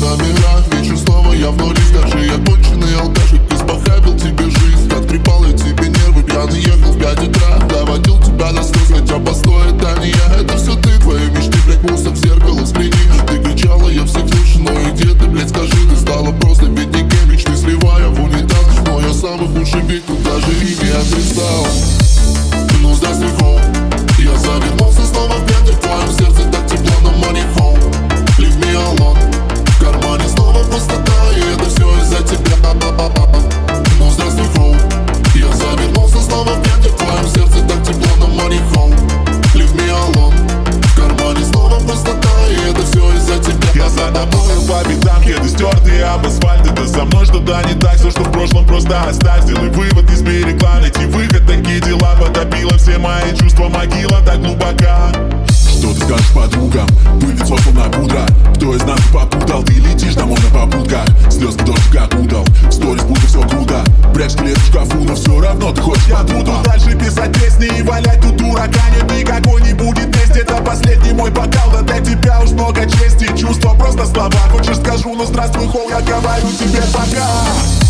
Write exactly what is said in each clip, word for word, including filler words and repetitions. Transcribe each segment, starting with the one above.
нами играет вечер снова, я в нуле. Скажи, я конченый алкаш, как испохабил тебе жизнь. Как трепал я тебе нервы, пьяный ехал в пять утра. Доводил тебя до слез, хотя постой, это не я. Это все ты, твои мечты, блядь, мусор в зеркало взгляни. Ты кричала, я всех слышу, но и где ты, блядь, скажи. Ты стала просто бедняком, мечты сливая в унитаз. Но я самый худший бит, тут даже имя отрицал. Ну здравствуй, хоу, я завернулся снова в пятый. В твоем сердце так тепло, но money home. Leave me alone. В кармане снова пустота, и это все из-за тебя. Ну здравствуй, хоу, я завернулся снова в пятый. В твоем сердце так тепло, но money home. Leave me alone. В кармане снова пустота, и это все из-за тебя. Я за тобою по пятам, кеды стертые об асфальт. Это со мной что-то не так, все, что в прошлом, просто оставь. Сделай вывод из берегла, найти выход, такие дела. Потопила все мои чувства, могила так глубока. Что ты скажешь подругам? Выйдет солнце на пудра. Кто из нас попутал? Ты летишь домой на попутках. Слезки дождь как удал. В сторис будто все круто. Прячь скелет в шкафу, но все равно ты хочешь, я буду дальше писать песни и валять тут дурака. Нет, никакой не будет тесть. Это последний мой бокал. Да для тебя уж много чести. Чувства просто слова. Хочешь скажу, но здравствуй, хоу, я говорю тебе пока.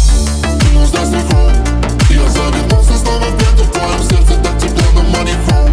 Ну здравствуй, хоу, я завернулся снова в пятый. В твоем сердце так тепло, но money home.